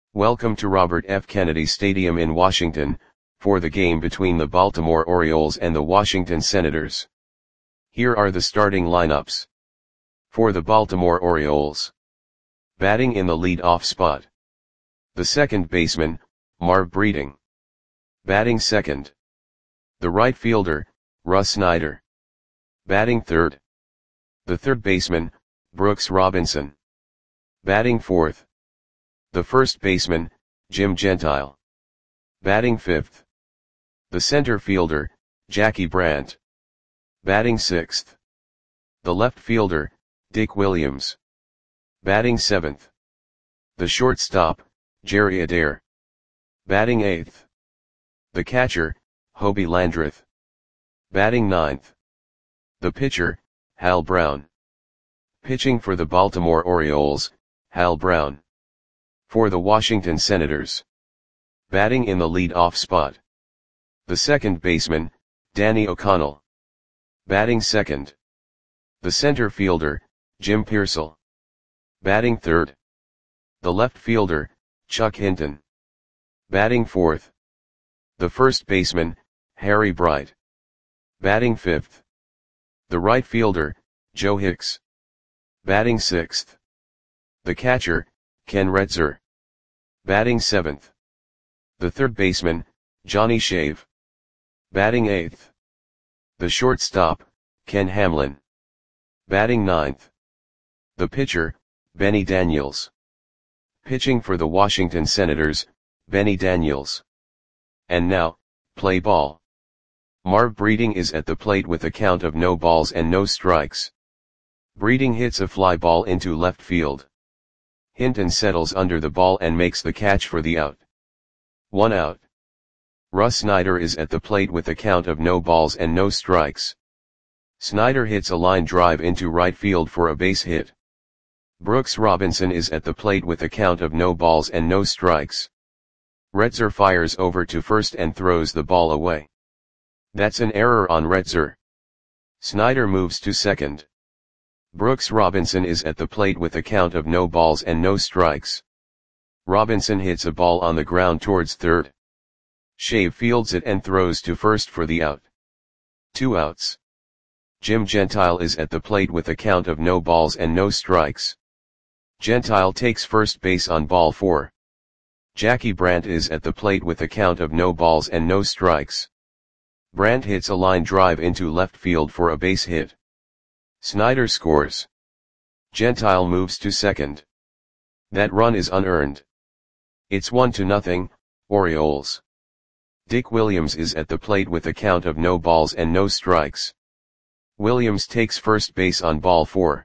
Welcome to Robert F. Kennedy Stadium in Washington, for the game between the Baltimore Orioles and the Washington Senators. Here are the starting lineups. For the Baltimore Orioles. Batting in the lead-off spot. The second baseman, Marv Breeding. Batting second. The right fielder, Russ Snyder. Batting third. The third baseman, Brooks Robinson. Batting fourth. The first baseman, Jim Gentile. Batting fifth. The center fielder, Jackie Brandt. Batting sixth. The left fielder, Dick Williams. Batting seventh. The shortstop, Jerry Adair. Batting eighth. The catcher, Hobie Landreth. Batting ninth. The pitcher, Hal Brown. Pitching for the Baltimore Orioles, Hal Brown. For the Washington Senators. Batting in the lead-off spot. The second baseman, Danny O'Connell. Batting second. The center fielder, Jim Piersall. Batting third. The left fielder, Chuck Hinton. Batting fourth. The first baseman, Harry Bright. Batting fifth. The right fielder, Joe Hicks. Batting sixth. The catcher, Ken Retzer. Batting seventh. The third baseman, Johnny Shave. Batting eighth. The shortstop, Ken Hamlin. Batting ninth. The pitcher, Benny Daniels. Pitching for the Washington Senators, Benny Daniels. And now, play ball. Marv Breeding is at the plate with a count of no balls and no strikes. Breeding hits a fly ball into left field. Hinton settles under the ball and makes the catch for the out. 1 out. Russ Snyder is at the plate with a count of no balls and no strikes. Snyder hits a line drive into right field for a base hit. Brooks Robinson is at the plate with a count of no balls and no strikes. Retzer fires over to first and throws the ball away. That's an error on Retzer. Snyder moves to second. Brooks Robinson is at the plate with a count of no balls and no strikes. Robinson hits a ball on the ground towards third. Shave fields it and throws to first for the out. 2 outs. Jim Gentile is at the plate with a count of no balls and no strikes. Gentile takes first base on ball 4. Jackie Brandt is at the plate with a count of no balls and no strikes. Brandt hits a line drive into left field for a base hit. Snyder scores. Gentile moves to second. That run is unearned. It's 1-0, Orioles. Dick Williams is at the plate with a count of no balls and no strikes. Williams takes first base on ball 4.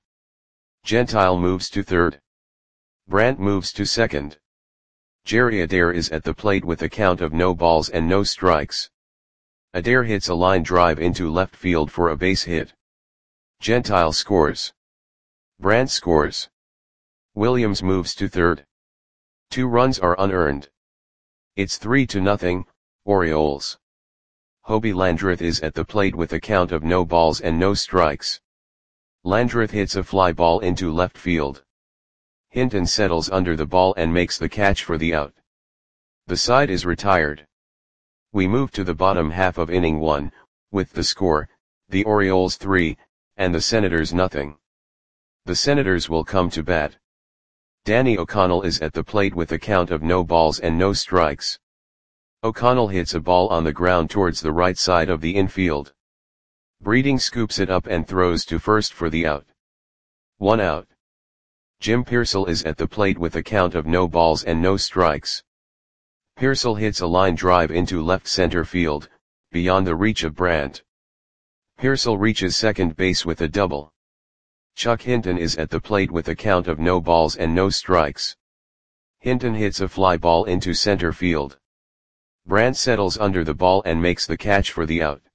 Gentile moves to third. Brandt moves to second. Jerry Adair is at the plate with a count of no balls and no strikes. Adair hits a line drive into left field for a base hit. Gentile scores. Brandt scores. Williams moves to third. 2 runs are unearned. It's 3-0, Orioles. Hobie Landreth is at the plate with a count of no balls and no strikes. Landreth hits a fly ball into left field. Hinton settles under the ball and makes the catch for the out. The side is retired. We move to the bottom half of inning 1, with the score, the Orioles 3, and the Senators 0. The Senators will come to bat. Danny O'Connell is at the plate with a count of no balls and no strikes. O'Connell hits a ball on the ground towards the right side of the infield. Breeding scoops it up and throws to first for the out. 1 out. Jim Piersall is at the plate with a count of no balls and no strikes. Piersall hits a line drive into left center field, beyond the reach of Brandt. Piersall reaches second base with a double. Chuck Hinton is at the plate with a count of no balls and no strikes. Hinton hits a fly ball into center field. Brandt settles under the ball and makes the catch for the out.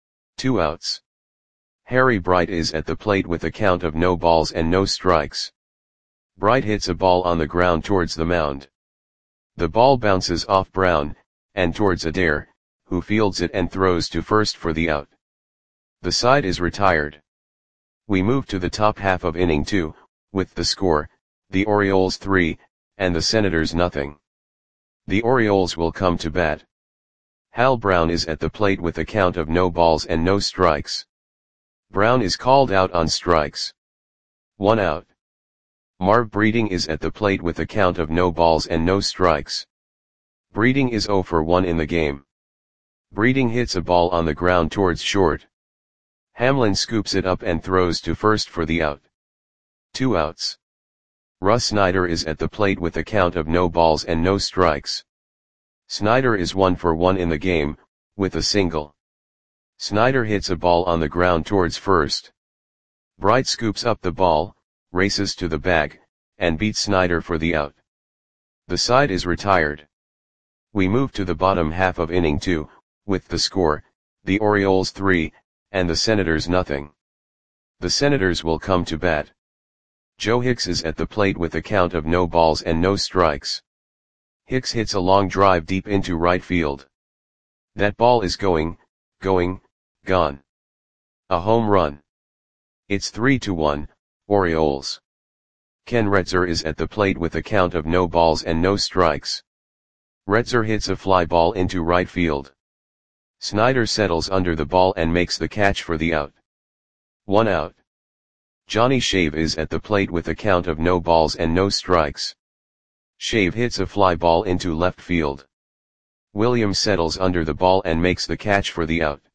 2 outs. Harry Bright is at the plate with a count of no balls and no strikes. Bright hits a ball on the ground towards the mound. The ball bounces off Brown, and towards Adair, who fields it and throws to first for the out. The side is retired. We move to the top half of inning 2, with the score, the Orioles 3, and the Senators 0. The Orioles will come to bat. Hal Brown is at the plate with a count of no balls and no strikes. Brown is called out on strikes. 1 out. Marv Breeding is at the plate with a count of no balls and no strikes. Breeding is 0 for 1 in the game. Breeding hits a ball on the ground towards short. Hamlin scoops it up and throws to first for the out. 2 outs. Russ Snyder is at the plate with a count of no balls and no strikes. Snyder is 1 for 1 in the game, with a single. Snyder hits a ball on the ground towards first. Bright scoops up the ball, races to the bag, and beats Snyder for the out. The side is retired. We move to the bottom half of inning 2, with the score, the Orioles 3, and the Senators nothing. The Senators will come to bat. Joe Hicks is at the plate with a count of no balls and no strikes. Hicks hits a long drive deep into right field. That ball is gone. A home run. It's 3-1, Orioles. Ken Retzer is at the plate with a count of no balls and no strikes. Retzer hits a fly ball into right field. Snyder settles under the ball and makes the catch for the out. 1 out. Johnny Shave is at the plate with a count of no balls and no strikes. Shave hits a fly ball into left field. Williams settles under the ball and makes the catch for the out.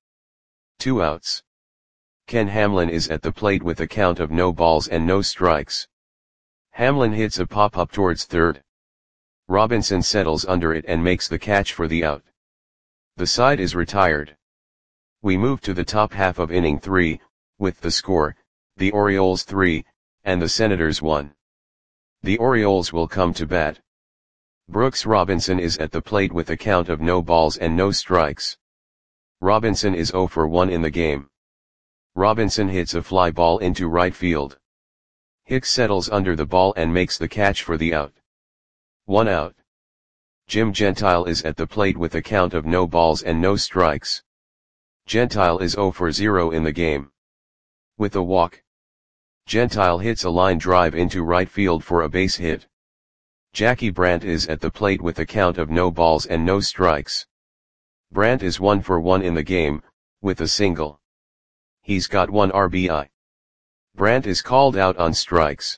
2 outs. Ken Hamlin is at the plate with a count of no balls and no strikes. Hamlin hits a pop-up towards third. Robinson settles under it and makes the catch for the out. The side is retired. We move to the top half of inning 3, with the score, the Orioles 3, and the Senators 1. The Orioles will come to bat. Brooks Robinson is at the plate with a count of no balls and no strikes. Robinson is 0 for 1 in the game. Robinson hits a fly ball into right field. Hicks settles under the ball and makes the catch for the out. 1 out. Jim Gentile is at the plate with a count of no balls and no strikes. Gentile is 0 for 0 in the game. With a walk. Gentile hits a line drive into right field for a base hit. Jackie Brandt is at the plate with a count of no balls and no strikes. Brandt is 1 for 1 in the game, with a single. He's got 1 RBI. Brandt is called out on strikes.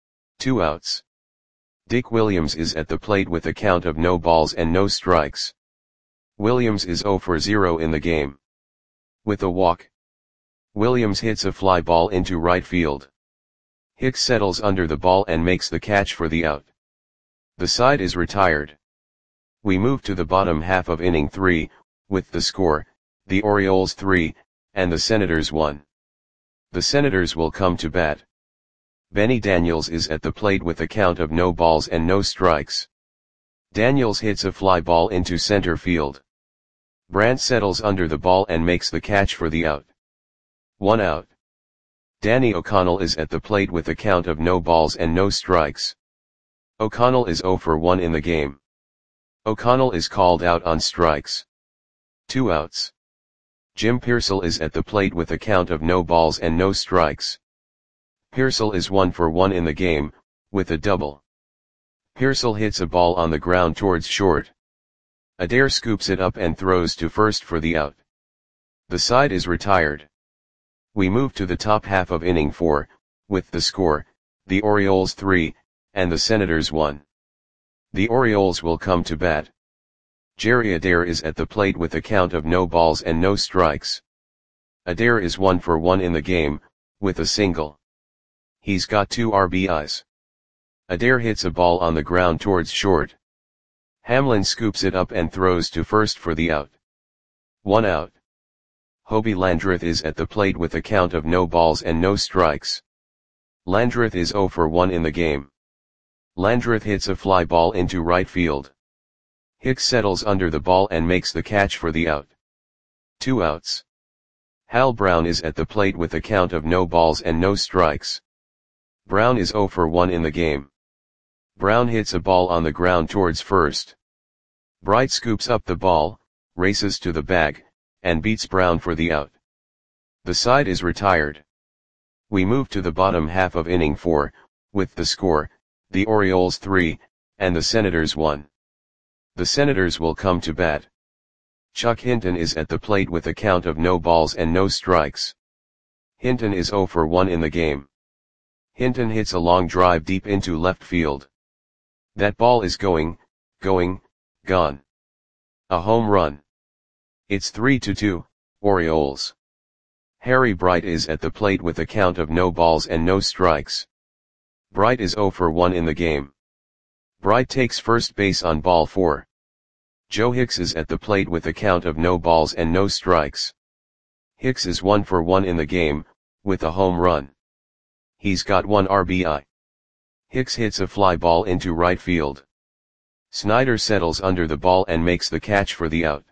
2 outs. Dick Williams is at the plate with a count of no balls and no strikes. Williams is 0 for 0 in the game. With a walk. Williams hits a fly ball into right field. Hicks settles under the ball and makes the catch for the out. The side is retired. We move to the bottom half of inning 3, with the score, the Orioles 3, and the Senators 1. The Senators will come to bat. Benny Daniels is at the plate with a count of no balls and no strikes. Daniels hits a fly ball into center field. Brandt settles under the ball and makes the catch for the out. 1 out. Danny O'Connell is at the plate with a count of no balls and no strikes. O'Connell is 0 for 1 in the game. O'Connell is called out on strikes. 2 outs. Jim Piersall is at the plate with a count of no balls and no strikes. Piersall is 1 for 1 in the game, with a double. Piersall hits a ball on the ground towards short. Adair scoops it up and throws to first for the out. The side is retired. We move to the top half of inning 4, with the score, the Orioles 3, and the Senators 1. The Orioles will come to bat. Jerry Adair is at the plate with a count of no balls and no strikes. Adair is 1 for 1 in the game, with a single. He's got 2 RBIs. Adair hits a ball on the ground towards short. Hamlin scoops it up and throws to first for the out. 1 out. Hobie Landreth is at the plate with a count of no balls and no strikes. Landreth is 0 for 1 in the game. Landreth hits a fly ball into right field. Hicks settles under the ball and makes the catch for the out. 2 outs. Hal Brown is at the plate with a count of no balls and no strikes. Brown is 0 for 1 in the game. Brown hits a ball on the ground towards first. Bright scoops up the ball, races to the bag, and beats Brown for the out. The side is retired. We move to the bottom half of inning 4, with the score, the Orioles 3, and the Senators 1. The Senators will come to bat. Chuck Hinton is at the plate with a count of no balls and no strikes. Hinton is 0 for 1 in the game. Hinton hits a long drive deep into left field. That ball is gone. A home run. It's 3-2, Orioles. Harry Bright is at the plate with a count of no balls and no strikes. Bright is 0 for 1 in the game. Bright takes first base on ball 4. Joe Hicks is at the plate with a count of no balls and no strikes. Hicks is 1 for 1 in the game, with a home run. He's got 1 RBI. Hicks hits a fly ball into right field. Snyder settles under the ball and makes the catch for the out.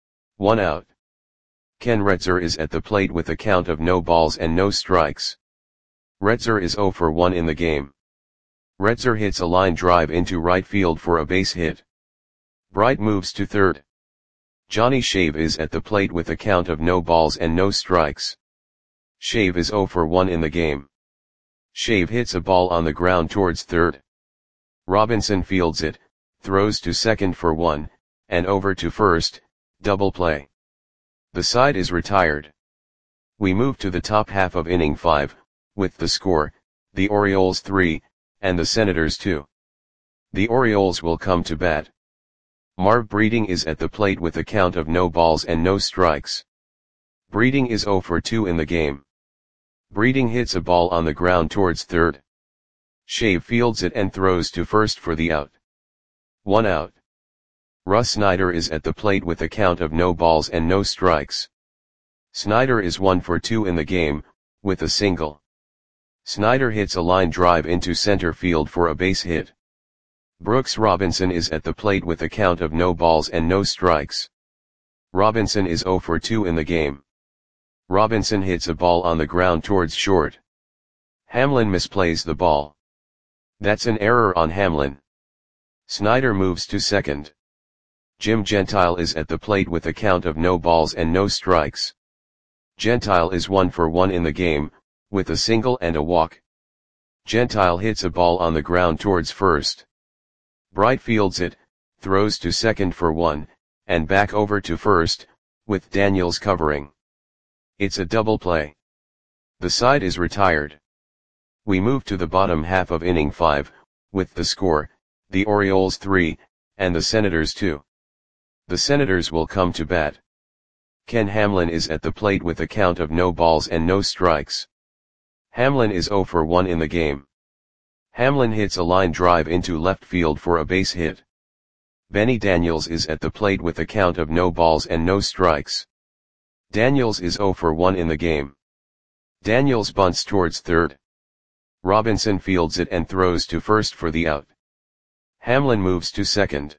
1 out. Ken Retzer is at the plate with a count of no balls and no strikes. Retzer is 0 for 1 in the game. Retzer hits a line drive into right field for a base hit. Bright moves to third. Johnny Shave is at the plate with a count of no balls and no strikes. Shave is 0 for 1 in the game. Shave hits a ball on the ground towards third. Robinson fields it, throws to second for 1, and over to first, double play. The side is retired. We move to the top half of inning 5, with the score, the Orioles 3, and the Senators 2. The Orioles will come to bat. Marv Breeding is at the plate with a count of no balls and no strikes. Breeding is 0 for 2 in the game. Breeding hits a ball on the ground towards third. Shave fields it and throws to first for the out. 1 out. Russ Snyder is at the plate with a count of no balls and no strikes. Snyder is 1 for 2 in the game, with a single. Snyder hits a line drive into center field for a base hit. Brooks Robinson is at the plate with a count of no balls and no strikes. Robinson is 0 for 2 in the game. Robinson hits a ball on the ground towards short. Hamlin misplays the ball. That's an error on Hamlin. Snyder moves to second. Jim Gentile is at the plate with a count of no balls and no strikes. Gentile is 1 for 1 in the game, with a single and a walk. Gentile hits a ball on the ground towards first. Bright fields it, throws to second for 1, and back over to first, with Daniels covering. It's a double play. The side is retired. We move to the bottom half of inning 5, with the score, the Orioles 3, and the Senators 2. The Senators will come to bat. Ken Hamlin is at the plate with a count of no balls and no strikes. Hamlin is 0 for 1 in the game. Hamlin hits a line drive into left field for a base hit. Benny Daniels is at the plate with a count of no balls and no strikes. Daniels is 0 for 1 in the game. Daniels bunts towards third. Robinson fields it and throws to first for the out. Hamlin moves to second.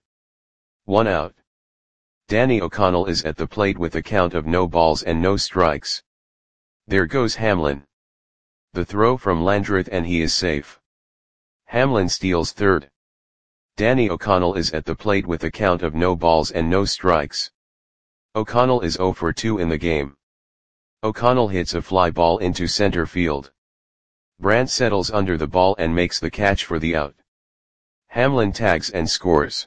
1 out. Danny O'Connell is at the plate with a count of no balls and no strikes. There goes Hamlin. The throw from Landreth and he is safe. Hamlin steals third. Danny O'Connell is at the plate with a count of no balls and no strikes. O'Connell is 0 for 2 in the game. O'Connell hits a fly ball into center field. Brandt settles under the ball and makes the catch for the out. Hamlin tags and scores.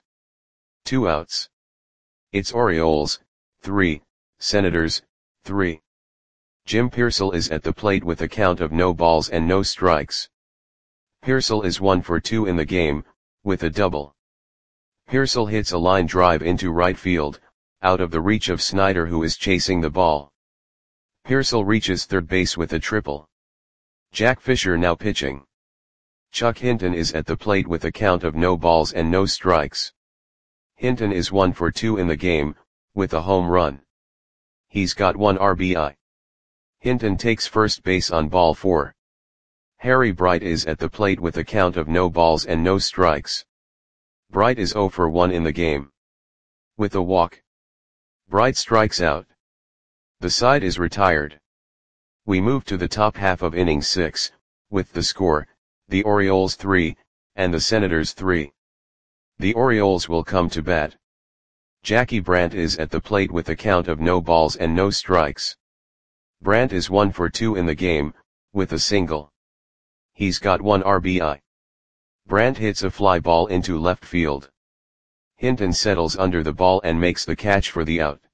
2 outs. It's Orioles, 3, Senators, 3. Jim Pearsall is at the plate with a count of no balls and no strikes. Pearsall is 1 for 2 in the game, with a double. Pearsall hits a line drive into right field, out of the reach of Snyder who is chasing the ball. Pearsall reaches third base with a triple. Jack Fisher now pitching. Chuck Hinton is at the plate with a count of no balls and no strikes. Hinton is 1 for 2 in the game, with a home run. He's got 1 RBI. Hinton takes first base on ball 4. Harry Bright is at the plate with a count of no balls and no strikes. Bright is 0 for 1 in the game. With a walk. Bright strikes out. The side is retired. We move to the top half of inning 6, with the score, the Orioles 3, and the Senators 3. The Orioles will come to bat. Jackie Brandt is at the plate with a count of no balls and no strikes. Brandt is 1 for 2 in the game, with a single. He's got 1 RBI. Brandt hits a fly ball into left field. Hinton settles under the ball and makes the catch for the out.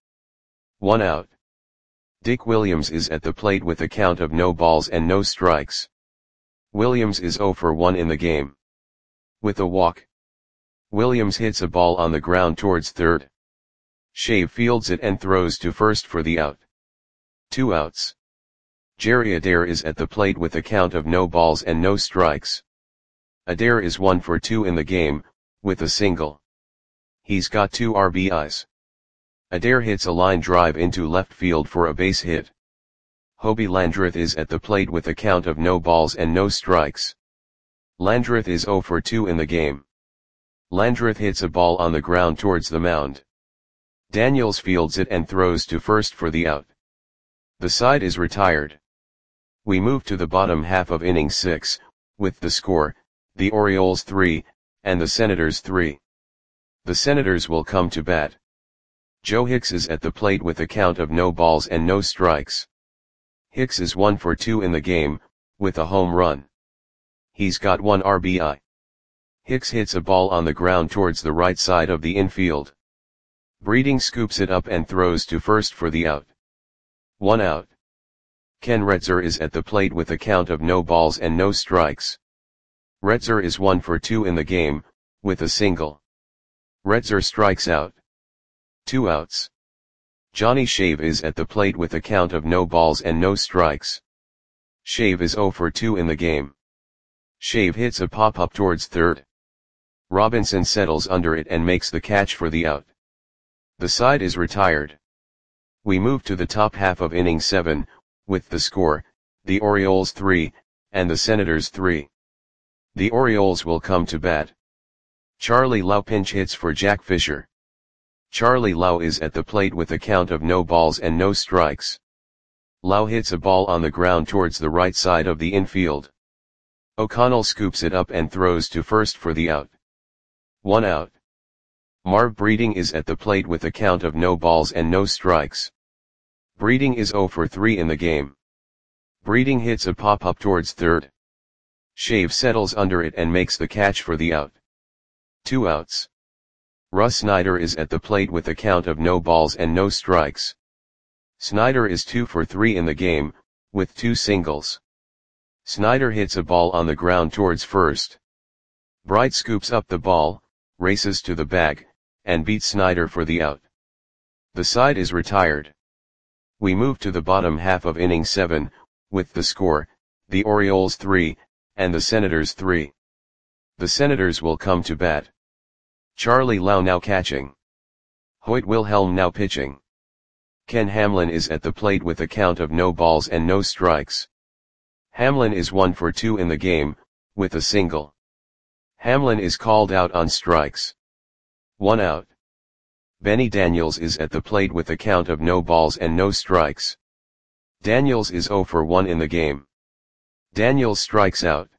1 out. Dick Williams is at the plate with a count of no balls and no strikes. Williams is 0 for 1 in the game. With a walk, Williams hits a ball on the ground towards third. Shave fields it and throws to first for the out. 2 outs. Jerry Adair is at the plate with a count of no balls and no strikes. Adair is 1 for 2 in the game, with a single. He's got 2 RBIs. Adair hits a line drive into left field for a base hit. Hobie Landreth is at the plate with a count of no balls and no strikes. Landreth is 0 for 2 in the game. Landreth hits a ball on the ground towards the mound. Daniels fields it and throws to first for the out. The side is retired. We move to the bottom half of inning 6, with the score, the Orioles 3, and the Senators 3. The Senators will come to bat. Joe Hicks is at the plate with a count of no balls and no strikes. Hicks is 1 for 2 in the game, with a home run. He's got 1 RBI. Hicks hits a ball on the ground towards the right side of the infield. Breeding scoops it up and throws to first for the out. 1 out. Ken Retzer is at the plate with a count of no balls and no strikes. Retzer is 1 for 2 in the game, with a single. Retzer strikes out. 2 outs. Johnny Shave is at the plate with a count of no balls and no strikes. Shave is 0 for 2 in the game. Shave hits a pop-up towards third. Robinson settles under it and makes the catch for the out. The side is retired. We move to the top half of inning 7, with the score, the Orioles 3, and the Senators 3. The Orioles will come to bat. Charlie Lau pinch hits for Jack Fisher. Charlie Lau is at the plate with a count of no balls and no strikes. Lau hits a ball on the ground towards the right side of the infield. O'Connell scoops it up and throws to first for the out. 1 out. Marv Breeding is at the plate with a count of no balls and no strikes. Breeding is 0 for 3 in the game. Breeding hits a pop-up towards third. Shave settles under it and makes the catch for the out. 2 outs. Russ Snyder is at the plate with a count of no balls and no strikes. Snyder is 2 for 3 in the game, with 2 singles. Snyder hits a ball on the ground towards first. Bright scoops up the ball, races to the bag, and beats Snyder for the out. The side is retired. We move to the bottom half of inning 7, with the score, the Orioles 3, and the Senators 3. The Senators will come to bat. Charlie Lau now catching. Hoyt Wilhelm now pitching. Ken Hamlin is at the plate with a count of no balls and no strikes. Hamlin is 1 for 2 in the game, with a single. Hamlin is called out on strikes. 1 out. Benny Daniels is at the plate with a count of no balls and no strikes. Daniels is 0 for 1 in the game. Daniels strikes out.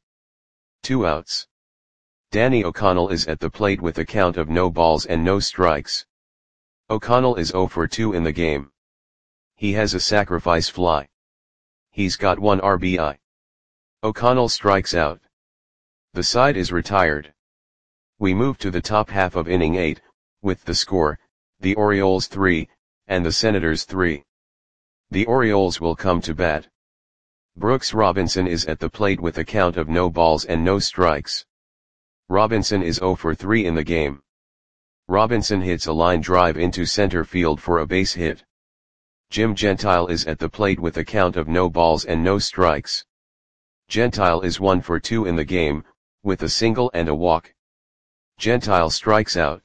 2 outs. Danny O'Connell is at the plate with a count of no balls and no strikes. O'Connell is 0 for 2 in the game. He has a sacrifice fly. He's got 1 RBI. O'Connell strikes out. The side is retired. We move to the top half of inning 8, with the score, the Orioles 3, and the Senators 3. The Orioles will come to bat. Brooks Robinson is at the plate with a count of no balls and no strikes. Robinson is 0 for 3 in the game. Robinson hits a line drive into center field for a base hit. Jim Gentile is at the plate with a count of no balls and no strikes. Gentile is 1 for 2 in the game, with a single and a walk. Gentile strikes out.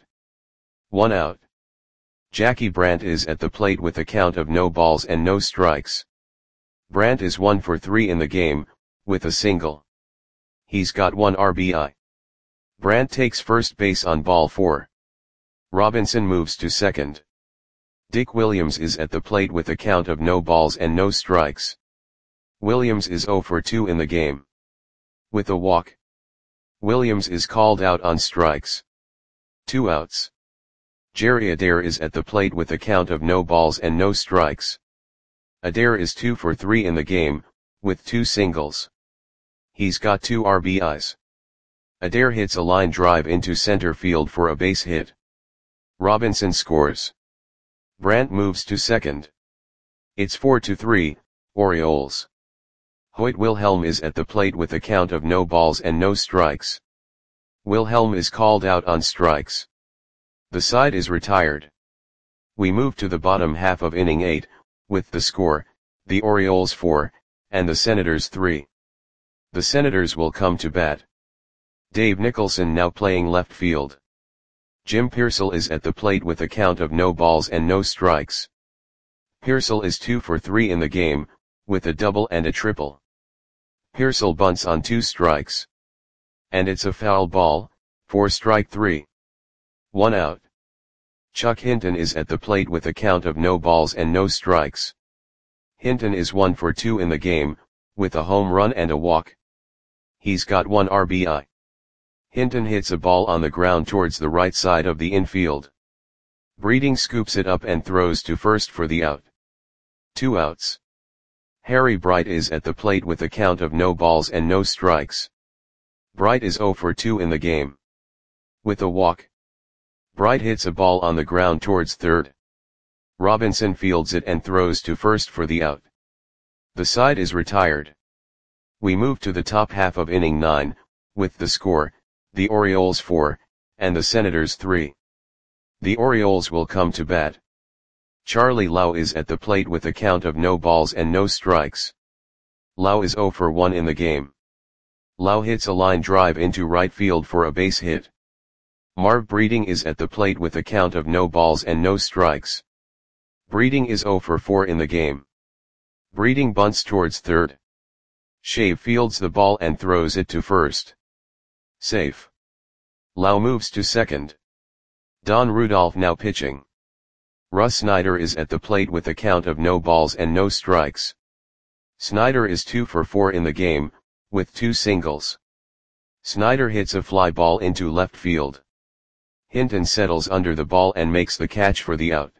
1 out. Jackie Brandt is at the plate with a count of no balls and no strikes. Brandt is 1 for 3 in the game, with a single. He's got 1 RBI. Brandt takes first base on ball 4. Robinson moves to second. Dick Williams is at the plate with a count of no balls and no strikes. Williams is 0 for 2 in the game. With a walk. Williams is called out on strikes. 2 outs. Jerry Adair is at the plate with a count of no balls and no strikes. Adair is 2 for 3 in the game, with 2 singles. He's got 2 RBIs. Adair hits a line drive into center field for a base hit. Robinson scores. Brandt moves to second. It's 4-3, Orioles. Hoyt Wilhelm is at the plate with a count of no balls and no strikes. Wilhelm is called out on strikes. The side is retired. We move to the bottom half of inning 8, with the score, the Orioles 4, and the Senators 3. The Senators will come to bat. Dave Nicholson now playing left field. Jim Piersall is at the plate with a count of no balls and no strikes. Piersall is 2 for 3 in the game, with a double and a triple. Piersall bunts on 2 strikes. And it's a foul ball, for strike 3. 1 out. Chuck Hinton is at the plate with a count of no balls and no strikes. Hinton is 1 for 2 in the game, with a home run and a walk. He's got 1 RBI. Hinton hits a ball on the ground towards the right side of the infield. Breeding scoops it up and throws to first for the out. 2 outs. Harry Bright is at the plate with a count of no balls and no strikes. Bright is 0 for 2 in the game. With a walk. Bright hits a ball on the ground towards third. Robinson fields it and throws to first for the out. The side is retired. We move to the top half of inning 9, with the score, the Orioles 4, and the Senators 3. The Orioles will come to bat. Charlie Lau is at the plate with a count of no balls and no strikes. Lau is 0 for 1 in the game. Lau hits a line drive into right field for a base hit. Marv Breeding is at the plate with a count of no balls and no strikes. Breeding is 0 for 4 in the game. Breeding bunts towards third. Shave fields the ball and throws it to first. Safe. Lau moves to second. Don Rudolph now pitching. Russ Snyder is at the plate with a count of no balls and no strikes. Snyder is 2 for 4 in the game, with 2 singles. Snyder hits a fly ball into left field. Hinton settles under the ball and makes the catch for the out.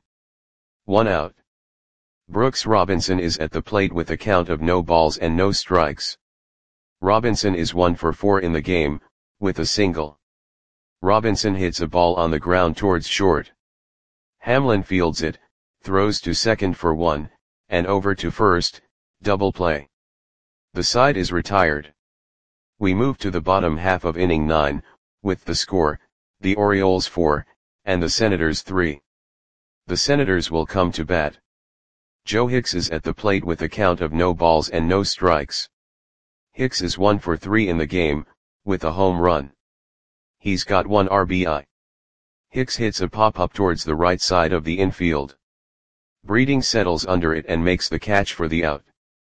1 out. Brooks Robinson is at the plate with a count of no balls and no strikes. Robinson is 1 for 4 in the game, with a single. Robinson hits a ball on the ground towards short. Hamlin fields it, throws to second for 1, and over to first, double play. The side is retired. We move to the bottom half of inning 9, with the score, the Orioles 4, and the Senators 3. The Senators will come to bat. Joe Hicks is at the plate with a count of no balls and no strikes. Hicks is 1 for 3 in the game, with a home run. He's got 1 RBI. Hicks hits a pop-up towards the right side of the infield. Breeding settles under it and makes the catch for the out.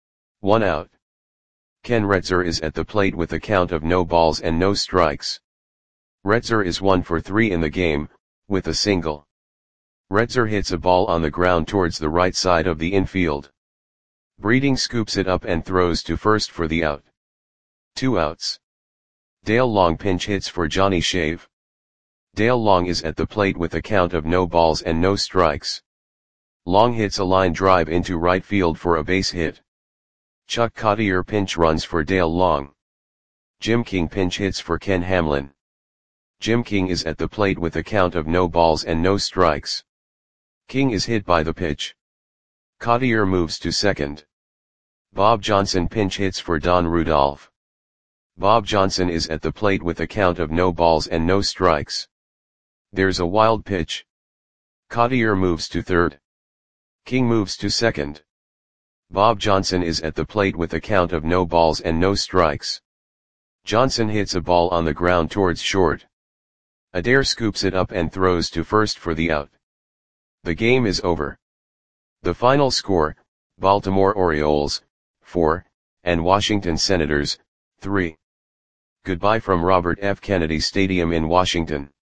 1 out. Ken Retzer is at the plate with a count of no balls and no strikes. Retzer is 1 for 3 in the game, with a single. Retzer hits a ball on the ground towards the right side of the infield. Breeding scoops it up and throws to first for the out. 2 outs. Dale Long pinch hits for Johnny Shave. Dale Long is at the plate with a count of no balls and no strikes. Long hits a line drive into right field for a base hit. Chuck Cottier pinch runs for Dale Long. Jim King pinch hits for Ken Hamlin. Jim King is at the plate with a count of no balls and no strikes. King is hit by the pitch. Cottier moves to second. Bob Johnson pinch hits for Don Rudolph. Bob Johnson is at the plate with a count of no balls and no strikes. There's a wild pitch. Cottier moves to third. King moves to second. Bob Johnson is at the plate with a count of no balls and no strikes. Johnson hits a ball on the ground towards short. Adair scoops it up and throws to first for the out. The game is over. The final score, Baltimore Orioles, 4, and Washington Senators, 3. Goodbye from Robert F. Kennedy Stadium in Washington.